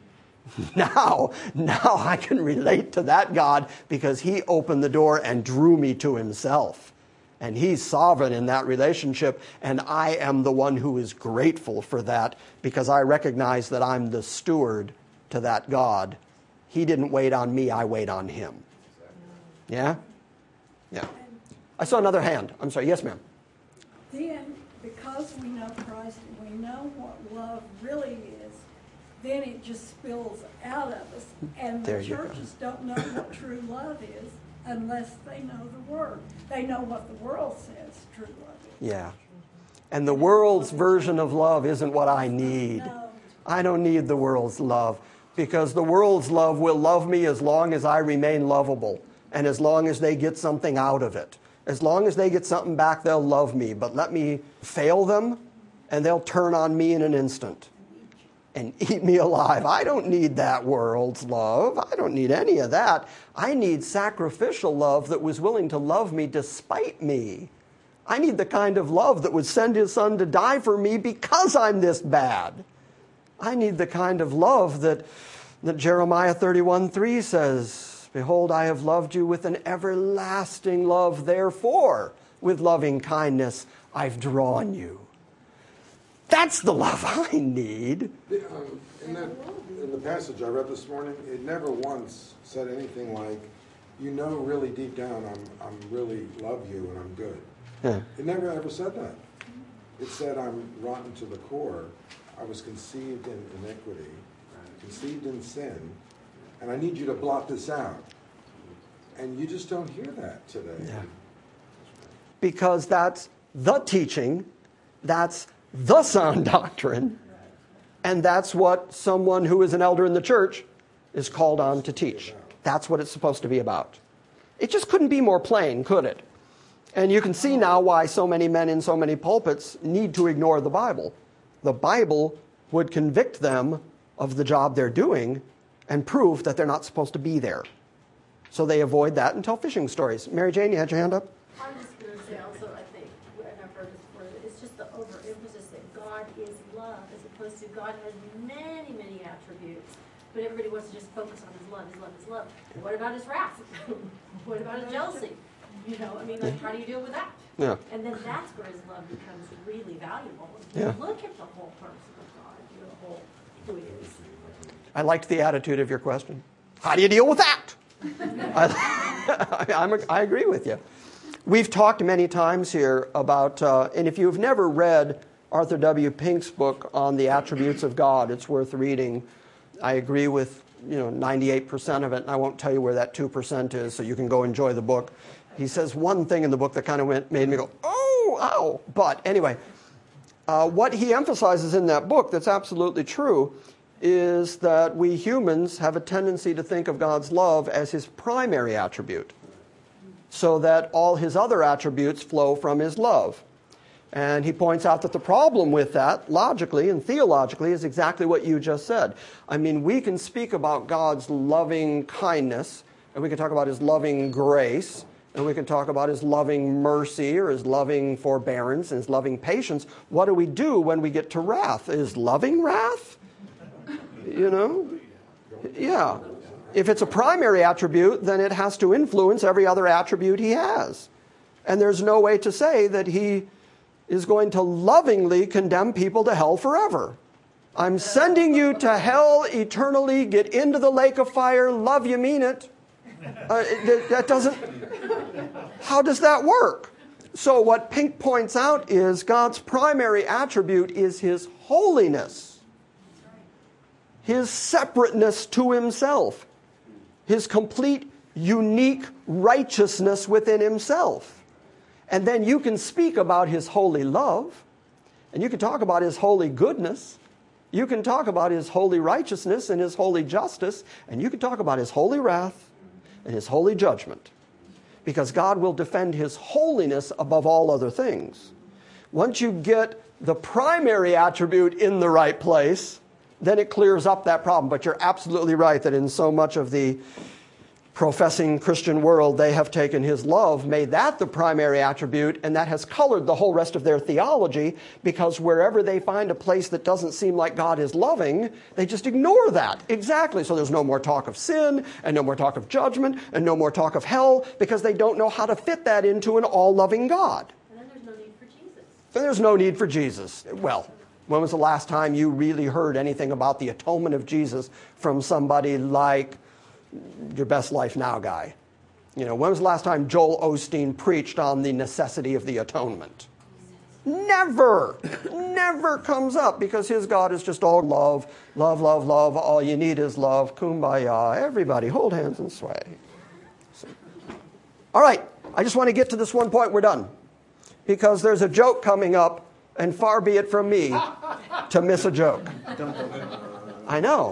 [SPEAKER 1] Now, now I can relate to that God because He opened the door and drew me to Himself. And He's sovereign in that relationship, and I am the one who is grateful for that because I recognize that I'm the steward to that God. He didn't wait on me, I wait on Him. Yeah? Yeah. I saw another hand. I'm sorry. Yes, ma'am.
[SPEAKER 4] Then, because we know Christ and we know know what love really is, then it just spills out of us. And
[SPEAKER 1] There
[SPEAKER 4] the
[SPEAKER 1] you go.
[SPEAKER 4] churches don't know what true love is unless they know the Word. They know what the world says true love is.
[SPEAKER 1] Yeah. And the world's version of love isn't what I need.
[SPEAKER 4] No.
[SPEAKER 1] I don't need the world's love, because the world's love will love me as long as I remain lovable and as long as they get something out of it. As long as they get something back, they'll love me. But let me fail them, and they'll turn on me in an instant and eat me alive. I don't need that world's love. I don't need any of that. I need sacrificial love that was willing to love me despite me. I need the kind of love that would send his son to die for me because I'm this bad. I need the kind of love that, that Jeremiah thirty-one three says, "Behold, I have loved you with an everlasting love. Therefore, with loving kindness, I've drawn you." That's the love I need.
[SPEAKER 3] The, um, in, that, in the passage I read this morning, it never once said anything like, you know really deep down I'm, I'm really love you and I'm good.
[SPEAKER 1] Yeah.
[SPEAKER 3] It never ever said that. It said I'm rotten to the core. I was conceived in iniquity, conceived in sin, and I need you to blot this out. And you just don't hear that today.
[SPEAKER 1] Yeah. Because that's the teaching, that's the sound doctrine, and that's what someone who is an elder in the church is called on to teach. That's what it's supposed to be about. It just couldn't be more plain, could it? And you can see now why so many men in so many pulpits need to ignore the Bible. The Bible would convict them of the job they're doing and prove that they're not supposed to be there. So they avoid that and tell fishing stories. Mary Jane, you had your hand up?
[SPEAKER 2] I'm just going to say also, I think, and I've heard this before, that it's just the overemphasis that God is love, as opposed to God has many, many attributes, but everybody wants to just focus on his love, his love, his love. What about his wrath? What about his jealousy? You know, I mean, like, how do you deal with that?
[SPEAKER 1] Yeah.
[SPEAKER 2] And then that's where his love becomes really valuable.
[SPEAKER 1] Yeah.
[SPEAKER 2] Look at the whole person of God, you know, the whole who he is.
[SPEAKER 1] I liked the attitude of your question. How do you deal with that? I, I'm a, I agree with you. We've talked many times here about, uh, and if you've never read Arthur W. Pink's book on the attributes of God, it's worth reading. I agree with, you know, ninety-eight percent of it, and I won't tell you where that two percent is, so you can go enjoy the book. He says one thing in the book that kind of went, made me go, oh, ow. But anyway, uh, what he emphasizes in that book that's absolutely true is that we humans have a tendency to think of God's love as his primary attribute, so that all his other attributes flow from his love. And he points out that the problem with that, logically and theologically, is exactly what you just said. I mean, we can speak about God's loving kindness, and we can talk about his loving grace, and we can talk about his loving mercy or his loving forbearance and his loving patience. What do we do when we get to wrath? Is loving wrath? You know? Yeah. If it's a primary attribute, then it has to influence every other attribute he has. And there's no way to say that he is going to lovingly condemn people to hell forever. I'm sending you to hell eternally. Get into the lake of fire. Love you, mean it. Uh, it that doesn't... How does that work? So what Pink points out is God's primary attribute is his holiness, his separateness to himself, his complete, unique righteousness within himself. And then you can speak about his holy love, and you can talk about his holy goodness, you can talk about his holy righteousness and his holy justice, and you can talk about his holy wrath and his holy judgment. Because God will defend his holiness above all other things. Once you get the primary attribute in the right place, then it clears up that problem. But you're absolutely right that in so much of the professing Christian world, they have taken his love, made that the primary attribute, and that has colored the whole rest of their theology, because wherever they find a place that doesn't seem like God is loving, they just ignore that. Exactly. So there's no more talk of sin, and no more talk of judgment, and no more talk of hell, because they don't know how to fit that into an all-loving God.
[SPEAKER 2] And then there's no need for Jesus.
[SPEAKER 1] And there's no need for Jesus. Well, when was the last time you really heard anything about the atonement of Jesus from somebody like your Best Life Now guy? You know, when was the last time Joel Osteen preached on the necessity of the atonement? Never, never comes up because his God is just all love, love, love, love. All you need is love. Kumbaya. Everybody, hold hands and sway. All right, I just want to get to this one point. We're done. Because there's a joke coming up, and far be it from me to miss a joke. I know.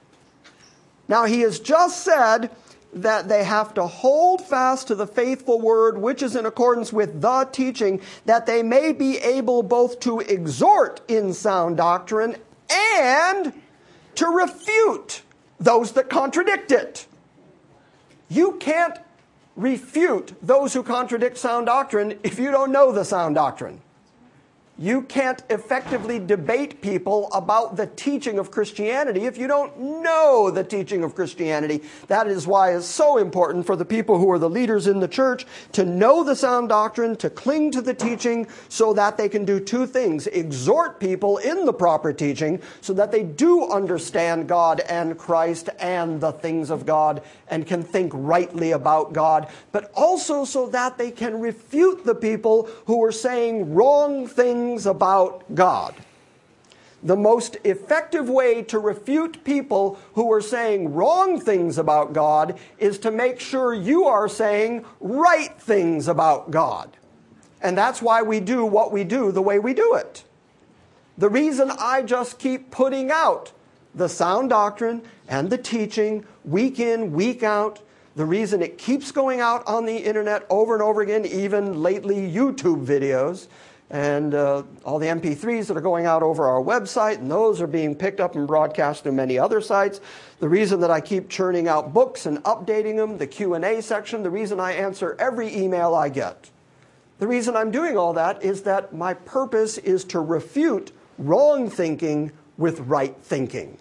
[SPEAKER 1] Now, he has just said that they have to hold fast to the faithful word, which is in accordance with the teaching, that they may be able both to exhort in sound doctrine and to refute those that contradict it. You can't refute those who contradict sound doctrine if you don't know the sound doctrine. You can't effectively debate people about the teaching of Christianity if you don't know the teaching of Christianity. That is why it's so important for the people who are the leaders in the church to know the sound doctrine, to cling to the teaching so that they can do two things. Exhort people in the proper teaching so that they do understand God and Christ and the things of God and can think rightly about God, but also so that they can refute the people who are saying wrong things about God. The most effective way to refute people who are saying wrong things about God is to make sure you are saying right things about God. And that's why we do what we do the way we do it. The reason I just keep putting out the sound doctrine and the teaching week in, week out, the reason it keeps going out on the internet over and over again, even lately YouTube videos, and uh, all the M P threes that are going out over our website, and those are being picked up and broadcast through many other sites. The reason that I keep churning out books and updating them, the Q and A section, the reason I answer every email I get. The reason I'm doing all that is that my purpose is to refute wrong thinking with right thinking.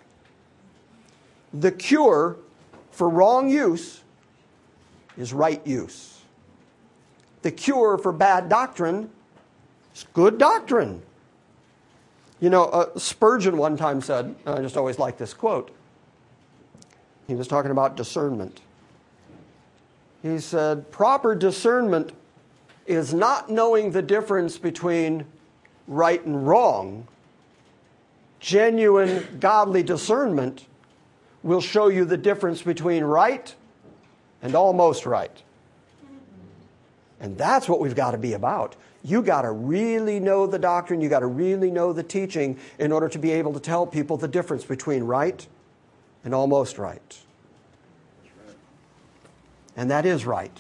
[SPEAKER 1] The cure for wrong use is right use. The cure for bad doctrine is good doctrine. You know, uh, Spurgeon one time said, and I just always like this quote, he was talking about discernment. He said, proper discernment is not knowing the difference between right and wrong. Genuine godly discernment will show you the difference between right and almost right. And that's what we've got to be about. You got to really know the doctrine, you got to really know the teaching in order to be able to tell people the difference between right and almost right. And that is right.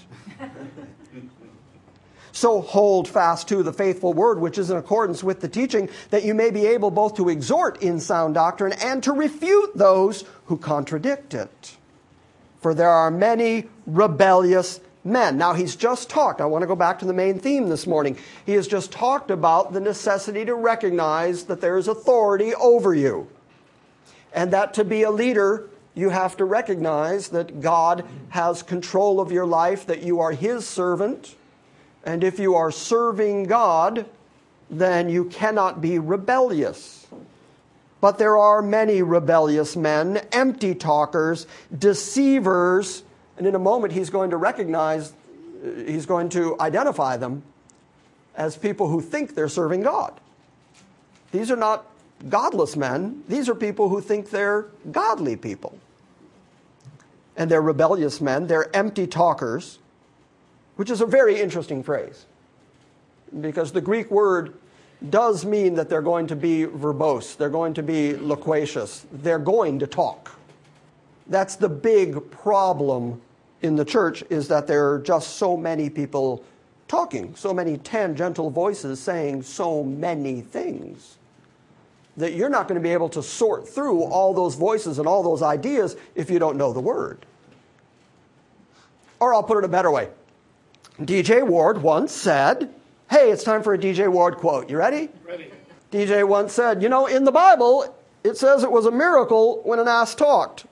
[SPEAKER 1] So hold fast to the faithful word, which is in accordance with the teaching, that you may be able both to exhort in sound doctrine and to refute those who contradict it. For there are many rebellious men. Now, he's just talked. I want to go back to the main theme this morning. He has just talked about the necessity to recognize that there is authority over you. And that to be a leader, you have to recognize that God has control of your life, that you are His servant. And if you are serving God, then you cannot be rebellious. But there are many rebellious men, empty talkers, deceivers, and in a moment he's going to recognize, he's going to identify them as people who think they're serving God. These are not godless men. These are people who think they're godly people. And they're rebellious men. They're empty talkers, which is a very interesting phrase, because the Greek word does mean that they're going to be verbose, they're going to be loquacious, they're going to talk. That's the big problem in the church, is that there are just so many people talking, so many tangential voices saying so many things, that you're not going to be able to sort through all those voices and all those ideas if you don't know the word. Or I'll put it a better way. D J Ward once said, hey, it's time for a D J Ward quote. You ready?
[SPEAKER 5] Ready.
[SPEAKER 1] D J once said, you know, in the Bible, it says it was a miracle when an ass talked.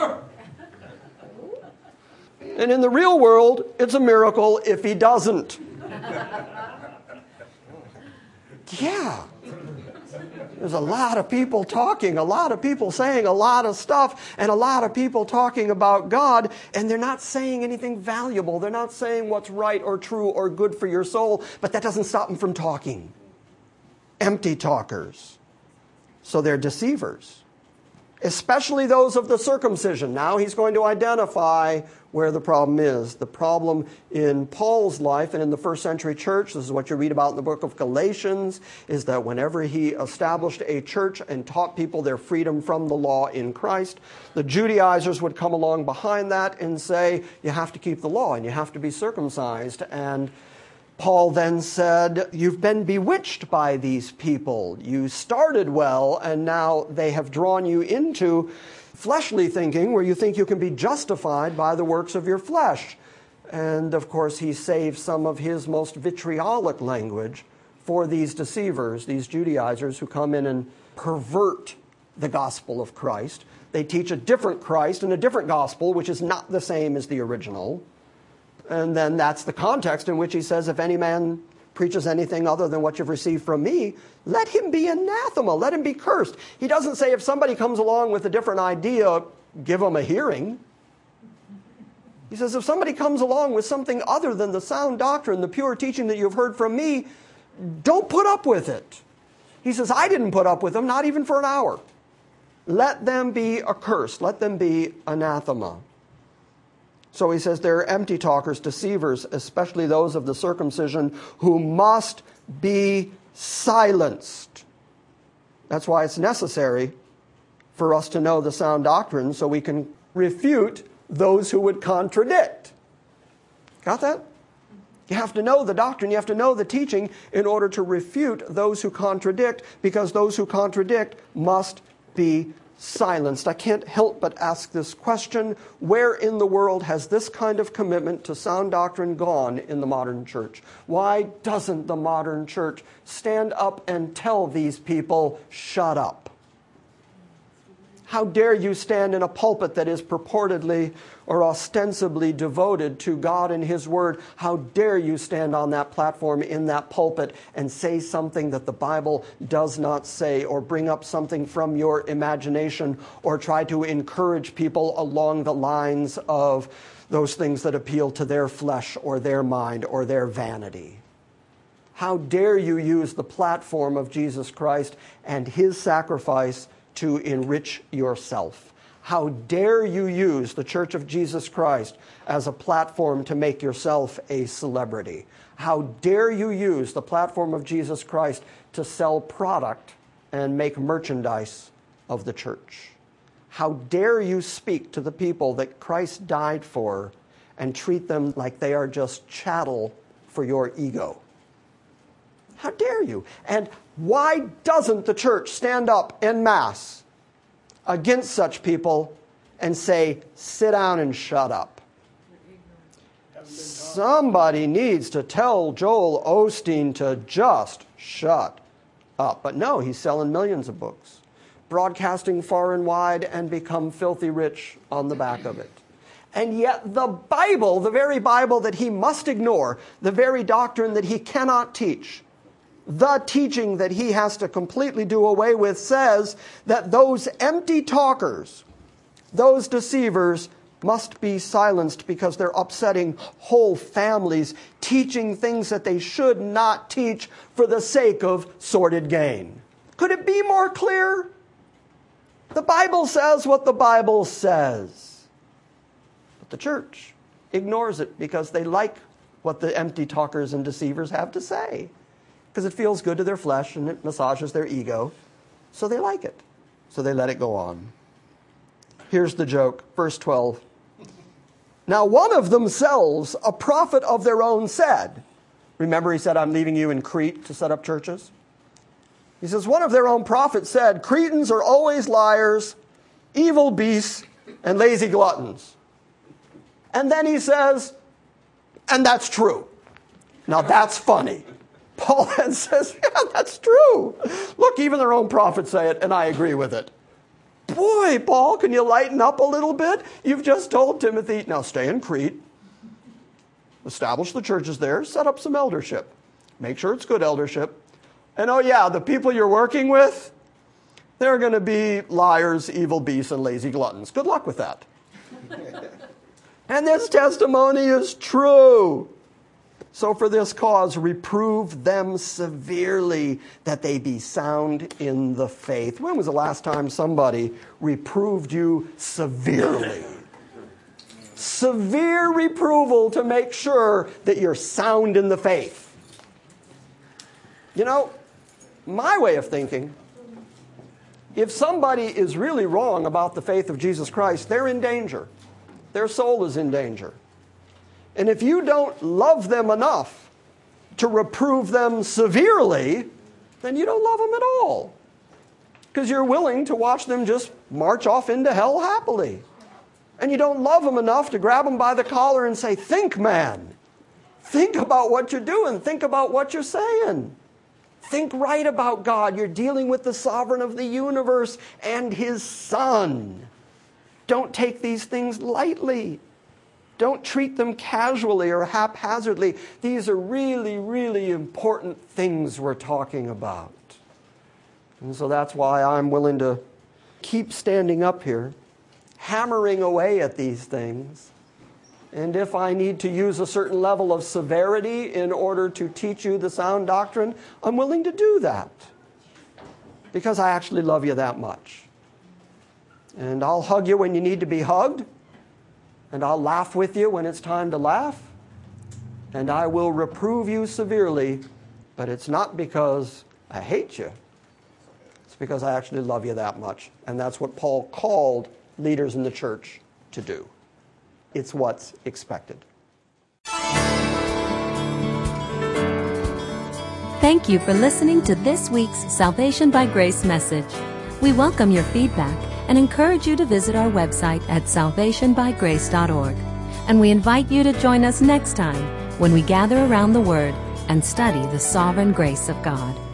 [SPEAKER 1] And in the real world, it's a miracle if he doesn't. Yeah. There's a lot of people talking, a lot of people saying a lot of stuff, and a lot of people talking about God, and they're not saying anything valuable. They're not saying what's right or true or good for your soul, but that doesn't stop them from talking. empty talkers. So they're deceivers, especially those of the circumcision. Now he's going to identify where the problem is. The problem in Paul's life and in the first century church, this is what you read about in the book of Galatians, is that whenever he established a church and taught people their freedom from the law in Christ, the Judaizers would come along behind that and say, you have to keep the law and you have to be circumcised. And Paul then said, you've been bewitched by these people. You started well, and now they have drawn you into fleshly thinking where you think you can be justified by the works of your flesh. And of course, he saves some of his most vitriolic language for these deceivers, these Judaizers who come in and pervert the gospel of Christ. They teach a different Christ and a different gospel, which is not the same as the original. And then that's the context in which he says, if any man preaches anything other than what you've received from me, let him be anathema, let him be cursed. He doesn't say if somebody comes along with a different idea, give them a hearing. He says if somebody comes along with something other than the sound doctrine, the pure teaching that you've heard from me, don't put up with it. He says, I didn't put up with them, not even for an hour. Let them be accursed, let them be anathema. So he says they're empty talkers, deceivers, especially those of the circumcision, who must be silenced. That's why it's necessary for us to know the sound doctrine so we can refute those who would contradict. Got that? You have to know the doctrine, you have to know the teaching in order to refute those who contradict, because those who contradict must be silenced. I can't help but ask this question: where in the world has this kind of commitment to sound doctrine gone in the modern church? Why doesn't the modern church stand up and tell these people, shut up? How dare you stand in a pulpit that is purportedly or ostensibly devoted to God and His Word? How dare you stand on that platform in that pulpit and say something that the Bible does not say, or bring up something from your imagination, or try to encourage people along the lines of those things that appeal to their flesh or their mind or their vanity? How dare you use the platform of Jesus Christ and His sacrifice to enrich yourself? How dare you use the Church of Jesus Christ as a platform to make yourself a celebrity? How dare you use the platform of Jesus Christ to sell product and make merchandise of the church? How dare you speak to the people that Christ died for and treat them like they are just chattel for your ego? How dare you? And why doesn't the church stand up en masse against such people and say, sit down and shut up? Somebody needs to tell Joel Osteen to just shut up. But no, he's selling millions of books, broadcasting far and wide, and become filthy rich on the back of it. And yet the Bible, the very Bible that he must ignore, the very doctrine that he cannot teach, the teaching that he has to completely do away with, says that those empty talkers, those deceivers, must be silenced because they're upsetting whole families, teaching things that they should not teach for the sake of sordid gain. Could it be more clear? The Bible says what the Bible says. But the church ignores it because they like what the empty talkers and deceivers have to say, because it feels good to their flesh and it massages their ego. So they like it. So they let it go on. Here's the joke. Verse twelve. Now one of themselves, a prophet of their own, said, remember he said, I'm leaving you in Crete to set up churches? He says, one of their own prophets said, Cretans are always liars, evil beasts, and lazy gluttons. And then he says, and that's true. Now that's funny. Paul then says, yeah, that's true. Look, even their own prophets say it, and I agree with it. Boy, Paul, can you lighten up a little bit? You've just told Timothy, now stay in Crete, establish the churches there, set up some eldership. Make sure it's good eldership. And oh yeah, the people you're working with, they're going to be liars, evil beasts, and lazy gluttons. Good luck with that. And this testimony is true. So for this cause, reprove them severely, that they be sound in the faith. When was the last time somebody reproved you severely? Severe reproval to make sure that you're sound in the faith. You know, my way of thinking, if somebody is really wrong about the faith of Jesus Christ, they're in danger. Their soul is in danger. And if you don't love them enough to reprove them severely, then you don't love them at all. Because you're willing to watch them just march off into hell happily. And you don't love them enough to grab them by the collar and say, think, man. Think about what you're doing. Think about what you're saying. Think right about God. You're dealing with the sovereign of the universe and his Son. Don't take these things lightly. Don't treat them casually or haphazardly. These are really, really important things we're talking about. And so that's why I'm willing to keep standing up here, hammering away at these things. And if I need to use a certain level of severity in order to teach you the sound doctrine, I'm willing to do that. Because I actually love you that much. And I'll hug you when you need to be hugged. And I'll laugh with you when it's time to laugh. And I will reprove you severely, but it's not because I hate you. It's because I actually love you that much. And that's what Paul called leaders in the church to do. It's what's expected.
[SPEAKER 5] Thank you for listening to this week's Salvation by Grace message. We welcome your feedback and encourage you to visit our website at salvation by grace dot org. And we invite you to join us next time when we gather around the Word and study the sovereign grace of God.